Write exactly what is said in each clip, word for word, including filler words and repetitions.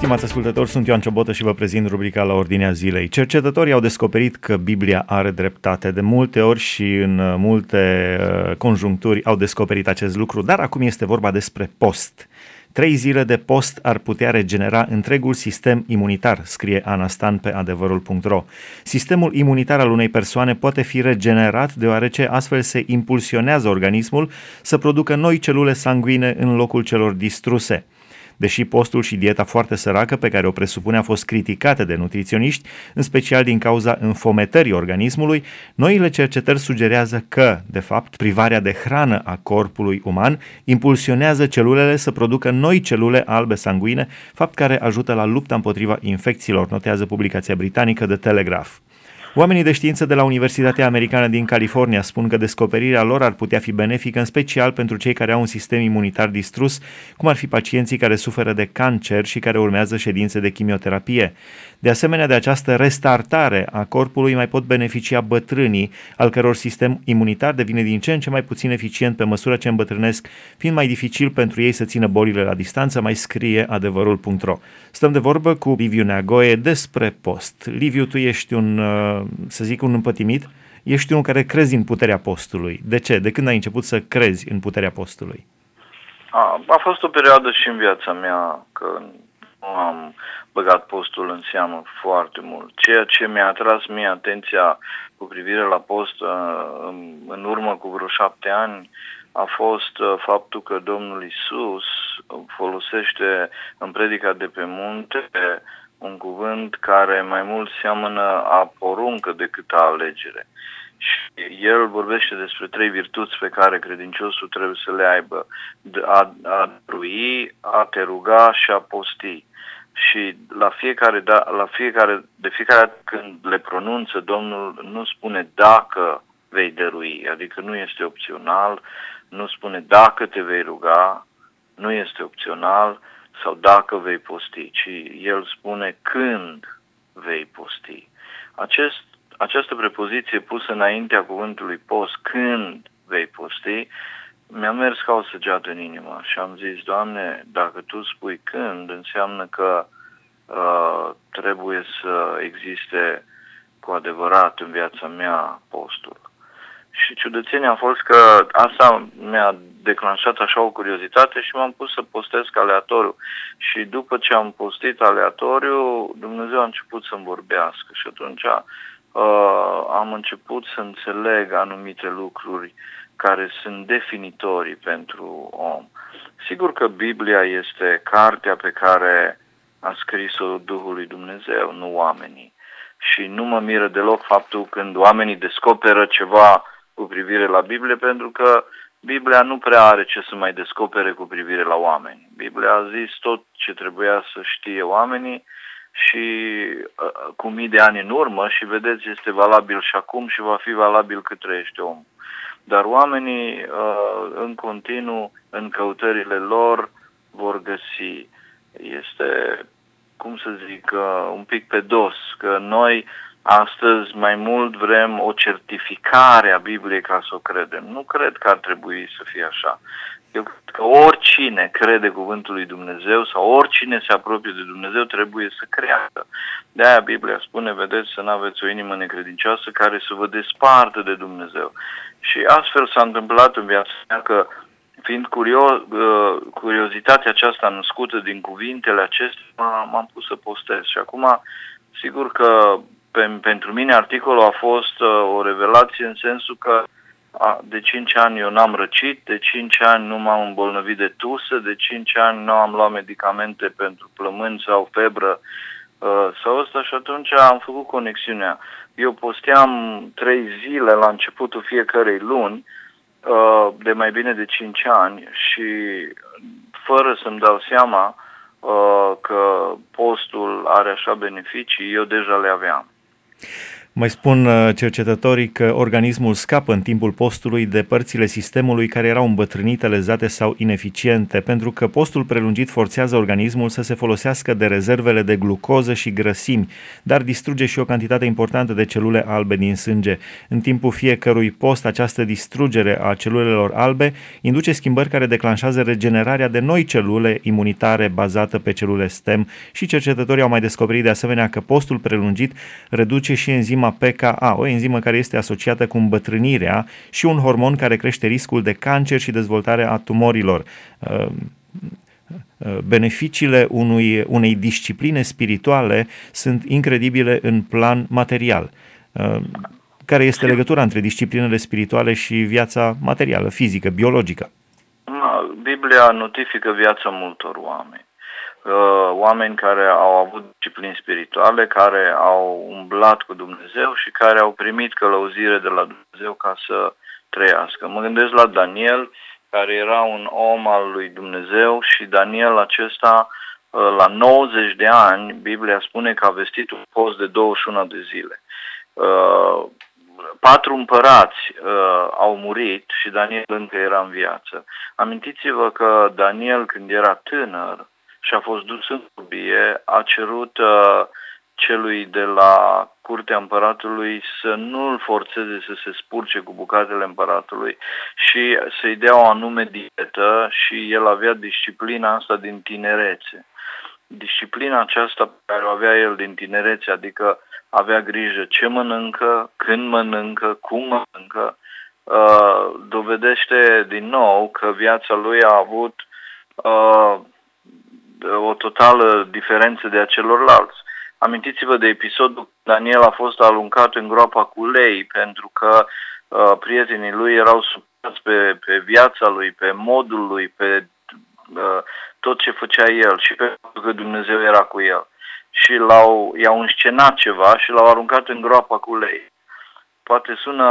Stimați ascultători, sunt Ioan Ciobotă și vă prezint rubrica La Ordinea Zilei. Cercetătorii au descoperit că Biblia are dreptate. De multe ori și în multe uh, conjuncturi au descoperit acest lucru, dar acum este vorba despre post. Trei zile de post ar putea regenera întregul sistem imunitar, scrie Ana Stan pe adevărul punct ro. Sistemul imunitar al unei persoane poate fi regenerat deoarece astfel se impulsionează organismul să producă noi celule sanguine în locul celor distruse. Deși postul și dieta foarte săracă pe care o presupune a fost criticate de nutriționiști, în special din cauza înfometării organismului, noile cercetări sugerează că, de fapt, privarea de hrană a corpului uman impulsionează celulele să producă noi celule albe sanguine, fapt care ajută la lupta împotriva infecțiilor, notează publicația britanică The Telegraph. Oamenii de știință de la Universitatea Americană din California spun că descoperirea lor ar putea fi benefică în special pentru cei care au un sistem imunitar distrus, cum ar fi pacienții care suferă de cancer și care urmează ședințe de chimioterapie. De asemenea, de această restartare a corpului mai pot beneficia bătrânii, al căror sistem imunitar devine din ce în ce mai puțin eficient pe măsură ce îmbătrânesc, fiind mai dificil pentru ei să țină bolile la distanță, mai scrie adevărul punct ro. Stăm de vorbă cu Liviu Neagoe despre post. Liviu, tu ești un, să zic, un împătimit, ești unul care crezi în puterea postului. De ce? De când ai început să crezi în puterea postului? A, a fost o perioadă și în viața mea că nu am băgat postul în seamă foarte mult. Ceea ce mi-a atras mie atenția cu privire la post în, în urmă cu vreo șapte ani a fost faptul că Domnul Iisus folosește în predica de pe munte un cuvânt care mai mult seamănă a poruncă decât a alegere. Și el vorbește despre trei virtuți pe care credinciosul trebuie să le aibă: a, a dărui, a te ruga și a posti. Și la fiecare, da, la fiecare, de fiecare dată când le pronunță, Domnul nu spune dacă vei dărui, adică nu este opțional, nu spune dacă te vei ruga, nu este opțional, sau dacă vei posti, ci el spune când vei posti. Acest, această prepoziție pusă înaintea cuvântului post, când vei posti, mi-a mers ca o săgeată în inimă și am zis: Doamne, dacă Tu spui când, înseamnă că uh, trebuie să existe cu adevărat în viața mea postul. Și ciudățenia a fost că asta mi-a declanșat așa o curiozitate și m-am pus să postesc aleatoriu. Și după ce am postit aleatoriu, Dumnezeu a început să-mi vorbească și atunci uh, am început să înțeleg anumite lucruri care sunt definitorii pentru om. Sigur că Biblia este cartea pe care a scris-o Duhul lui Dumnezeu, nu oamenii. Și nu mă miră deloc faptul când oamenii descoperă ceva cu privire la Biblie, pentru că Biblia nu prea are ce să mai descopere cu privire la oameni. Biblia a zis tot ce trebuia să știe oamenii și uh, cu mii de ani în urmă și vedeți, este valabil și acum și va fi valabil cât trăiește omul. Dar oamenii uh, în continuu, în căutările lor, vor găsi. Este, cum să zic, uh, un pic pe dos, că noi astăzi mai mult vrem o certificare a Bibliei ca să o credem. Nu cred că ar trebui să fie așa. Eu cred că oricine crede cuvântul lui Dumnezeu sau oricine se apropie de Dumnezeu trebuie să creadă. De-aia Biblia spune, vedeți, să nu aveți o inimă necredincioasă care să vă despartă de Dumnezeu. Și astfel s-a întâmplat în viața mea că, fiind curios, curiozitatea aceasta născută din cuvintele acestea, m-am pus să postez. Și acum, sigur că pentru mine articolul a fost o revelație în sensul că a, de cinci ani eu n-am răcit, de cinci ani nu m-am îmbolnăvit de tusă, de cinci ani nu am luat medicamente pentru plămâni sau febră uh, sau ăsta și atunci am făcut conexiunea. Eu posteam trei zile la începutul fiecărei luni uh, de mai bine de cinci ani și fără să-mi dau seama uh, că postul are așa beneficii, eu deja le aveam. Mai spun uh, cercetătorii că organismul scapă în timpul postului de părțile sistemului care erau îmbătrânite, lezate sau ineficiente, pentru că postul prelungit forțează organismul să se folosească de rezervele de glucoză și grăsimi, dar distruge și o cantitate importantă de celule albe din sânge. În timpul fiecărui post, această distrugere a celulelor albe induce schimbări care declanșează regenerarea de noi celule imunitare bazată pe celule stem și cercetătorii au mai descoperit de asemenea că postul prelungit reduce și enzima P K A, o enzimă care este asociată cu îmbătrânirea și un hormon care crește riscul de cancer și dezvoltarea tumorilor. Beneficiile unui, unei discipline spirituale sunt incredibile în plan material. Care este legătura între disciplinele spirituale și viața materială, fizică, biologică? Biblia notifică viața multor oameni. Oameni care au avut disciplini spirituale, care au umblat cu Dumnezeu și care au primit călăuzire de la Dumnezeu ca să trăiască. Mă gândesc la Daniel, care era un om al lui Dumnezeu și Daniel acesta, la nouăzeci de ani, Biblia spune că a vestit un post de douăzeci și unu de zile. Patru împărați uh, au murit și Daniel încă era în viață. Amintiți-vă că Daniel, când era tânăr și a fost dus în robie, a cerut uh, celui de la curtea împăratului să nu-l forțeze să se spurce cu bucatele împăratului și să-i dea o anume dietă și el avea disciplina asta din tinerețe. Disciplina aceasta pe care o avea el din tinerețe, adică avea grijă ce mănâncă, când mănâncă, cum mănâncă, uh, dovedește din nou că viața lui a avut uh, o totală diferență de a celorlalți. Amintiți-vă de episodul Daniel a fost aruncat în groapa cu lei pentru că uh, prietenii lui erau supărați pe, pe viața lui, pe modul lui, pe uh, tot ce făcea el și pe faptul că Dumnezeu era cu el. Și l-au, i-au înscenat ceva și l-au aruncat în groapa cu lei. Poate sună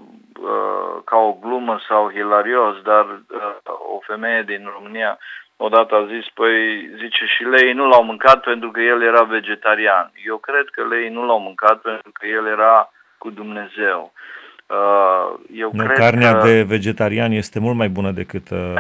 uh, ca o glumă sau hilarios, dar uh, o femeie din România odată a zis, păi zice și leii nu l-au mâncat pentru că el era vegetarian. Eu cred că leii nu l-au mâncat pentru că el era cu Dumnezeu. Uh, eu nu, cred carnea că... de vegetarian este mult mai bună decât... Uh...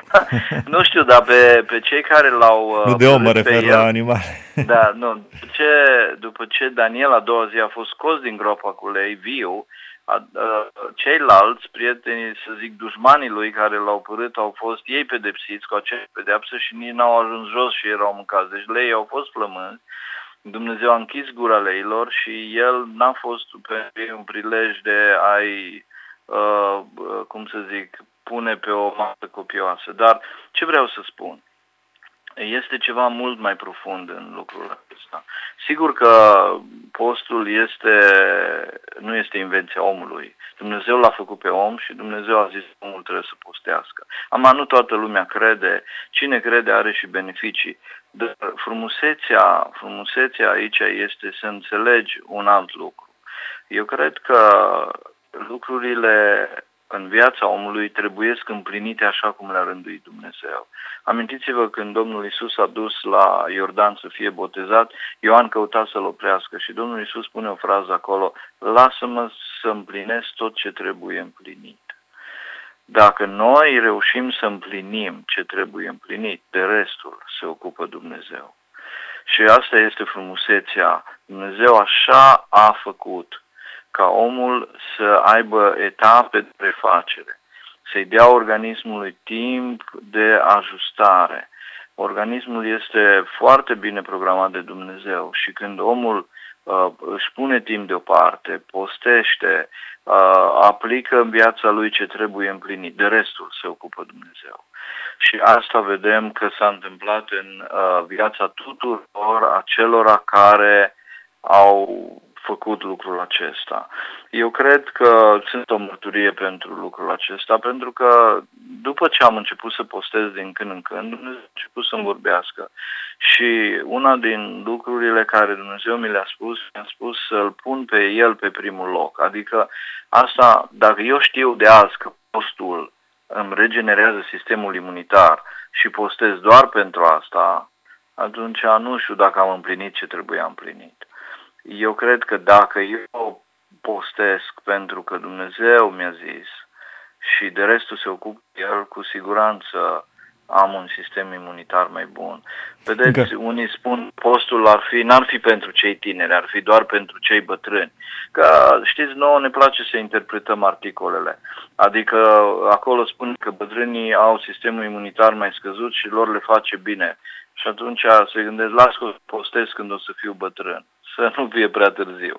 Nu știu, dar pe, pe cei care l-au... Nu de om, mă refer la animale. Da, nu. După ce, după ce Daniel a doua zi a fost scos din groapa cu lei viu, a, a, ceilalți prieteni, să zic, dușmanii lui care l-au părât, au fost ei pedepsiți cu aceeași pedeapsă și nici n-au ajuns jos și erau mâncați. Deci leii au fost flămânzi. Dumnezeu a închis gura leilor și el n-a fost pe un prilej de a-i, uh, cum să zic, pune pe o masă copioasă. Dar ce vreau să spun? Este ceva mult mai profund în lucrul acesta. Sigur că postul este, nu este invenția omului. Dumnezeu l-a făcut pe om și Dumnezeu a zis că omul trebuie să postească. Ama nu toată lumea crede. Cine crede are și beneficii. Dar frumusețea, frumusețea aici este să înțelegi un alt lucru. Eu cred că lucrurile în viața omului trebuiesc împlinite așa cum le-a rânduit Dumnezeu. Amintiți-vă când Domnul Iisus a dus la Iordan să fie botezat, Ioan căuta să-l oprească și Domnul Iisus spune o frază acolo, lasă-mă să împlinesc tot ce trebuie împlinit. Dacă noi reușim să împlinim ce trebuie împlinit, de restul se ocupă Dumnezeu. Și asta este frumusețea. Dumnezeu așa a făcut ca omul să aibă etape de refacere, să-i dea organismului timp de ajustare. Organismul este foarte bine programat de Dumnezeu și când omul uh, își pune timp deoparte, postește, uh, aplică în viața lui ce trebuie împlinit, de restul se ocupă Dumnezeu. Și asta vedem că s-a întâmplat în uh, viața tuturor acelora care au făcut lucrul acesta. Eu cred că sunt o mărturie pentru lucrul acesta, pentru că după ce am început să postez din când în când, Dumnezeu a început să-mi vorbească. Și una din lucrurile care Dumnezeu mi le-a spus, mi-a spus să-L pun pe El pe primul loc. Adică asta, dacă eu știu de azi că postul îmi regenerează sistemul imunitar și postez doar pentru asta, atunci nu știu dacă am împlinit ce trebuia împlinit. Eu cred că dacă eu postesc pentru că Dumnezeu mi-a zis și de restul se ocupă el, cu siguranță am un sistem imunitar mai bun. Vedeți, Încă. unii spun postul ar fi, n-ar fi pentru cei tineri, ar fi doar pentru cei bătrâni. Că, știți, nouă ne place să interpretăm articolele. Adică acolo spun că bătrânii au sistemul imunitar mai scăzut și lor le face bine. Și atunci se gândesc, las că postez când o să fiu bătrân. Să nu fie prea târziu.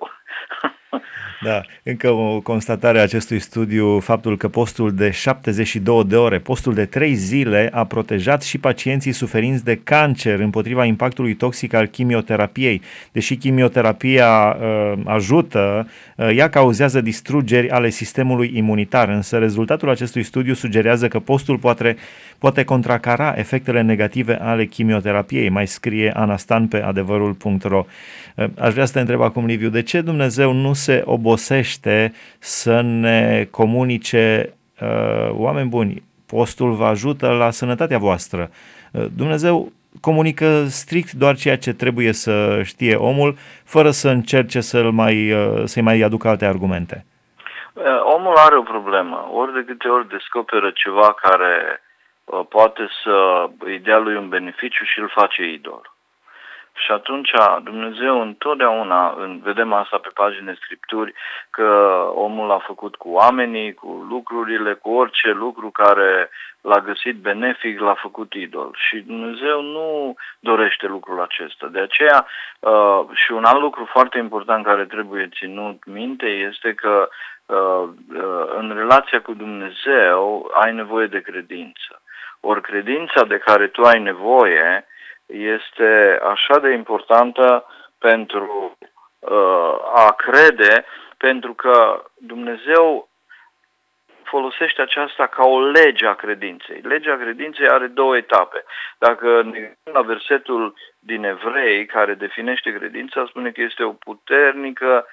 Da, încă o constatare a acestui studiu, faptul că postul de șaptezeci și două de ore, postul de trei zile a protejat și pacienții suferinți de cancer împotriva impactului toxic al chimioterapiei. Deși chimioterapia uh, ajută, uh, ea cauzează distrugeri ale sistemului imunitar, însă rezultatul acestui studiu sugerează că postul poate, poate contracara efectele negative ale chimioterapiei, mai scrie Ana Stan pe adevărul punct ro. Uh, aș vrea să te întreb acum, Liviu, de ce Dumnezeu nu se obosește să ne comunice, uh, oameni buni, postul vă ajută la sănătatea voastră. Uh, Dumnezeu comunică strict doar ceea ce trebuie să știe omul, fără să încerce să-l mai, uh, să-i mai aducă alte argumente. Uh, omul are o problemă. Ori de câte ori descoperă ceva care uh, poate să îi dea lui un beneficiu și îl face idol. Și atunci Dumnezeu întotdeauna, vedem asta pe pagine Scripturi, că omul a făcut cu oamenii, cu lucrurile, cu orice lucru care l-a găsit benefic, l-a făcut idol. Și Dumnezeu nu dorește lucrul acesta. De aceea, uh, și un alt lucru foarte important care trebuie ținut minte este că uh, uh, în relația cu Dumnezeu ai nevoie de credință. Ori credința de care tu ai nevoie este așa de importantă pentru uh, a crede, pentru că Dumnezeu folosește aceasta ca o lege a credinței. Legea credinței are două etape. Dacă ne gândim la versetul din Evrei, care definește credința, spune că este o puternică,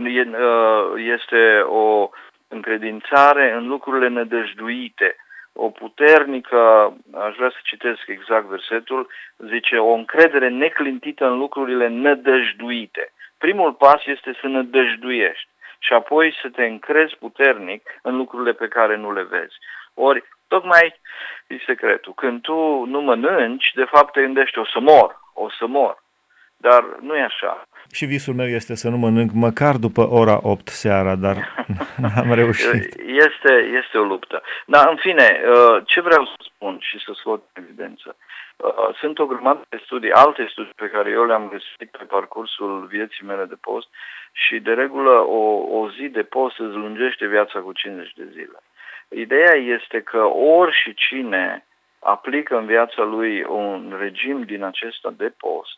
este o încredințare în lucrurile nădăjduite. O puternică, aș vrea să citesc exact versetul, zice, o încredere neclintită în lucrurile nădăjduite. Primul pas este să nădăjduiești și apoi să te încrezi puternic în lucrurile pe care nu le vezi. Ori, tocmai e secretul. Când tu nu mănânci, de fapt te gândești, o să mor, o să mor. Dar nu e așa. Și visul meu este să nu mănânc măcar după ora opt seara, dar n-am reușit. Este, este o luptă. Dar, în fine, ce vreau să spun și să scot în evidență? Sunt o grămadă de studii, alte studii pe care eu le-am găsit pe parcursul vieții mele de post și, de regulă, o, o zi de post îți lungește viața cu cincizeci de zile. Ideea este că ori și cine aplică în viața lui un regim din acesta de post,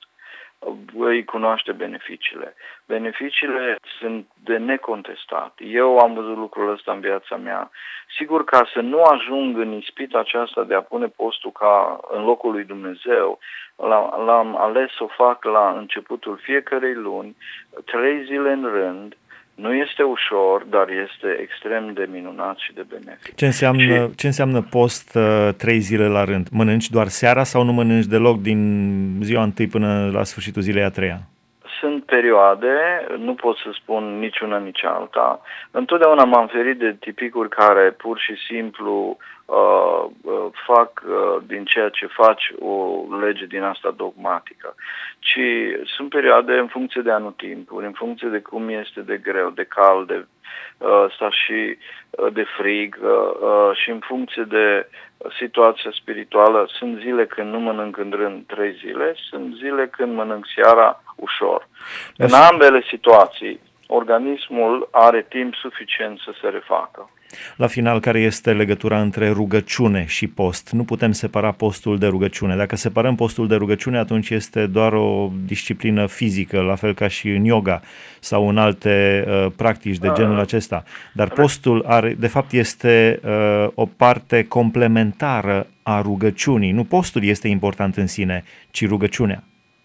îi cunoaște beneficiile. Beneficiile sunt de necontestat. Eu am văzut lucrul ăsta în viața mea. Sigur, ca să nu ajung în ispita aceasta de a pune postul ca în locul lui Dumnezeu, l-am ales să o fac la începutul fiecărei luni, trei zile în rând. Nu este ușor, dar este extrem de minunat și de benefic. Ce înseamnă, și... ce înseamnă post uh, trei zile la rând? Mănânci doar seara sau nu mănânci deloc din ziua întâi până la sfârșitul zilei a treia? Sunt perioade, nu pot să spun nici una, nici alta. Întotdeauna m-am ferit de tipicuri care pur și simplu uh, uh, fac uh, din ceea ce faci o lege din asta dogmatică. Ci sunt perioade în funcție de anotimpuri, în funcție de cum este de greu, de cald, de uh, sau și uh, de frig uh, uh, și în funcție de situația spirituală. Sunt zile când nu mănânc în rând trei zile, sunt zile când mănânc seara ușor. În ambele situații, organismul are timp suficient să se refacă. La final, care este legătura între rugăciune și post? Nu putem separa postul de rugăciune. Dacă separăm postul de rugăciune, atunci este doar o disciplină fizică, la fel ca și în yoga sau în alte uh, practici de genul acesta. Dar postul, are, de fapt, este uh, o parte complementară a rugăciunii. Nu postul este important în sine, ci rugăciunea.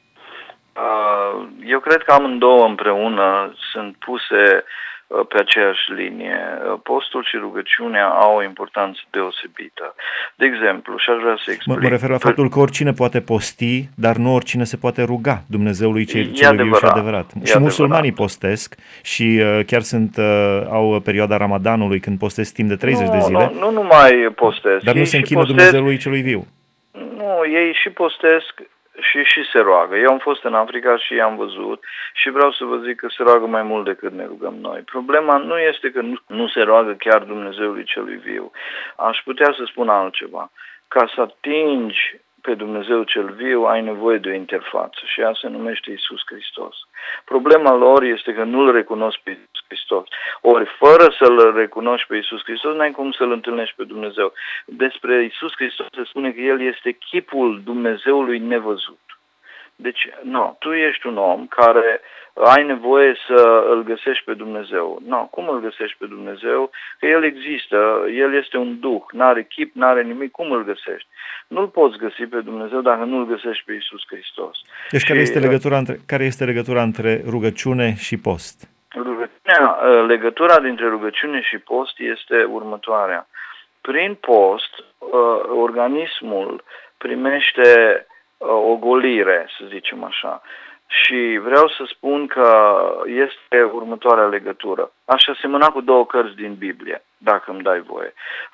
Eu cred că amândouă împreună sunt puse pe aceeași linie. Postul și rugăciunea au o importanță deosebită. De exemplu, și aș vrea să explic. Mă, mă refer la faptul că oricine poate posti, dar nu oricine se poate ruga Dumnezeului cel viu și adevărat, adevărat. e Și musulmanii adevărat. postesc și uh, chiar sunt uh, au perioada Ramadanului când postesc timp de treizeci nu, de zile. Nu, nu numai postesc. Dar nu ei se și închină postesc, Dumnezeului celui viu. Nu, ei și postesc și, și se roagă. Eu am fost în Africa și i-am văzut și vreau să vă zic că se roagă mai mult decât ne rugăm noi. Problema nu este că nu, nu se roagă chiar Dumnezeului celui viu. Aș putea să spun altceva. Ca să atingi pe Dumnezeu cel viu, ai nevoie de o interfață și ea se numește Iisus Hristos. Problema lor este că nu-L recunosc pe Iisus Hristos. Ori, fără să-L recunoști pe Iisus Hristos, n-ai cum să-L întâlnești pe Dumnezeu. Despre Iisus Hristos se spune că El este chipul Dumnezeului nevăzut. Deci, nu, tu ești un om care ai nevoie să îl găsești pe Dumnezeu. Nu, cum îl găsești pe Dumnezeu? Că El există, El este un duh, n-are chip, n-are nimic, cum îl găsești? Nu-L poți găsi pe Dumnezeu dacă nu-L găsești pe Iisus Hristos. Deci și, care este legătura între, care este legătura între rugăciune și post? Rugăciunea, legătura dintre rugăciune și post este următoarea. Prin post, organismul primește o golire, să zicem așa. Și vreau să spun că este următoarea legătură. Aș asemăna cu două cărți din Biblie, dacă îmi dai voie.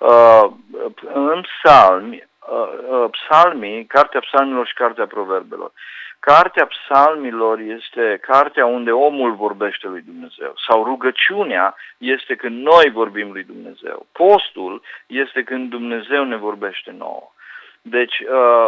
În psalmi, psalmii, cartea psalmilor și cartea proverbelor. Cartea psalmilor este cartea unde omul vorbește lui Dumnezeu. Sau rugăciunea este când noi vorbim lui Dumnezeu. Postul este când Dumnezeu ne vorbește nouă. Deci,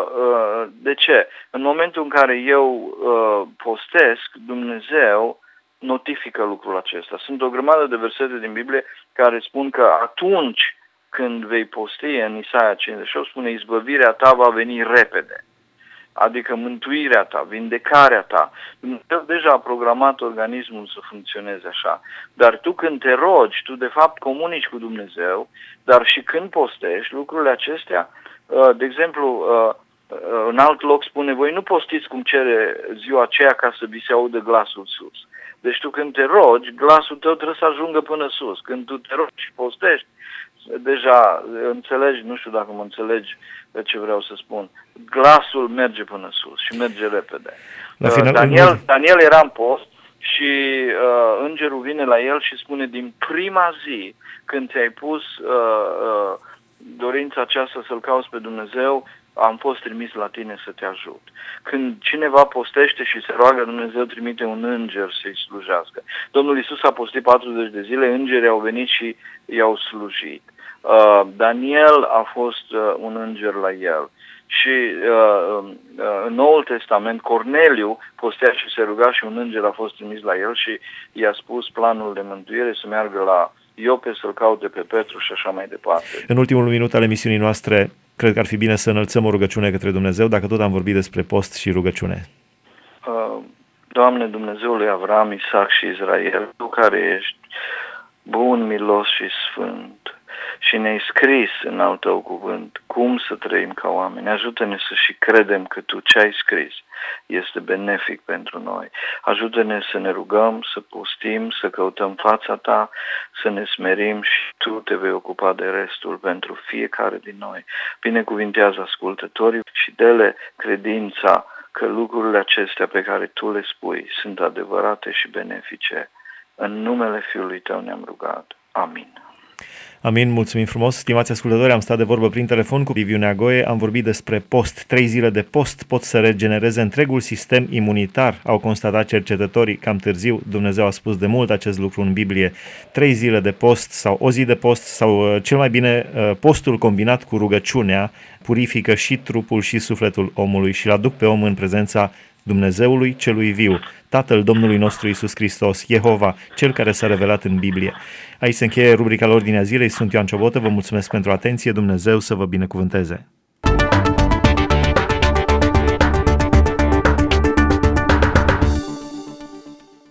de ce? În momentul în care eu postesc, Dumnezeu notifică lucrul acesta. Sunt o grămadă de versete din Biblie care spun că atunci când vei posti, în Isaia cincizeci și opt spune, izbăvirea ta va veni repede. Adică mântuirea ta, vindecarea ta. Dumnezeu deja a programat organismul să funcționeze așa. Dar tu când te rogi, tu de fapt comunici cu Dumnezeu, dar și când postești, lucrurile acestea, de exemplu, în alt loc spune, voi nu postiți cum cere ziua aceea ca să vi se audă glasul sus. Deci tu când te rogi, glasul tău trebuie să ajungă până sus. Când tu te rogi și postești, deja înțelegi, nu știu dacă mă înțelegi ce vreau să spun, glasul merge până sus și merge repede. La final, Daniel, Daniel era în post și uh, îngerul vine la el și spune, din prima zi când ți-ai pus uh, uh, dorința aceasta să-L cauți pe Dumnezeu, am fost trimis la tine să te ajut. Când cineva postește și se roagă, Dumnezeu trimite un înger să-i slujească. Domnul Iisus a postit patruzeci de zile, îngerii au venit și i-au slujit. Uh, Daniel a fost uh, un înger la el. Și uh, uh, în Noul Testament, Corneliu postea și se ruga și un înger a fost trimis la el și i-a spus planul de mântuire să meargă la Iope, să-l caute pe Petru și așa mai departe. În ultimul minut al emisiunii noastre, cred că ar fi bine să înălțăm o rugăciune către Dumnezeu, dacă tot am vorbit despre post și rugăciune. Uh, Doamne, Dumnezeului Avram, Isaac și Israel, Tu care ești bun, milos și sfânt și ne-ai scris în al Tău cuvânt cum să trăim ca oameni, ajută-ne să și credem că Tu ce ai scris este benefic pentru noi. Ajută-ne să ne rugăm, să postim, să căutăm fața Ta, să ne smerim și Tu te vei ocupa de restul pentru fiecare din noi. Binecuvintează ascultătorii și dă-le credința că lucrurile acestea pe care Tu le spui sunt adevărate și benefice. În numele Fiului Tău ne-am rugat. Amin. Amin, mulțumim frumos. Stimați ascultători, am stat de vorbă prin telefon cu Liviu Neagoe, am vorbit despre post. Trei zile de post pot să regenereze întregul sistem imunitar, au constatat cercetătorii cam târziu. Dumnezeu a spus de mult acest lucru în Biblie. Trei zile de post sau o zi de post sau cel mai bine postul combinat cu rugăciunea purifică și trupul și sufletul omului și îl aduc pe om în prezența Dumnezeului celui viu, Tatăl Domnului nostru Iisus Hristos, Jehova, Cel care s-a revelat în Biblie. Aici se încheie rubrica la Ordinea Zilei. Sunt Ioan Ciobotă, vă mulțumesc pentru atenție, Dumnezeu să vă binecuvânteze.